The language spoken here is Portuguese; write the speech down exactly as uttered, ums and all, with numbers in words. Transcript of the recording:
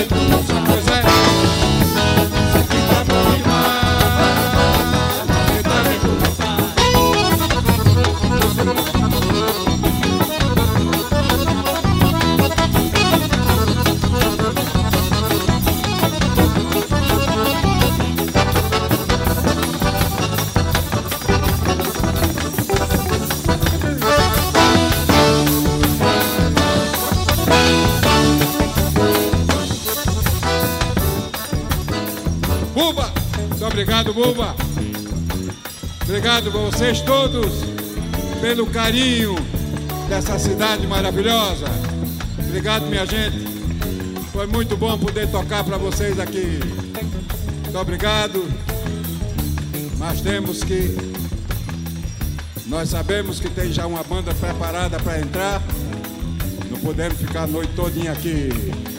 Pois é. Isso aqui tá bom demais. Você tá bem com o pai. Buba! Muito obrigado, Buba! Obrigado a vocês todos pelo carinho dessa cidade maravilhosa. Obrigado, minha gente. Foi muito bom poder tocar para vocês aqui. Muito obrigado. Mas temos que... Nós sabemos que tem já uma banda preparada para entrar. Não podemos ficar a noite todinha aqui.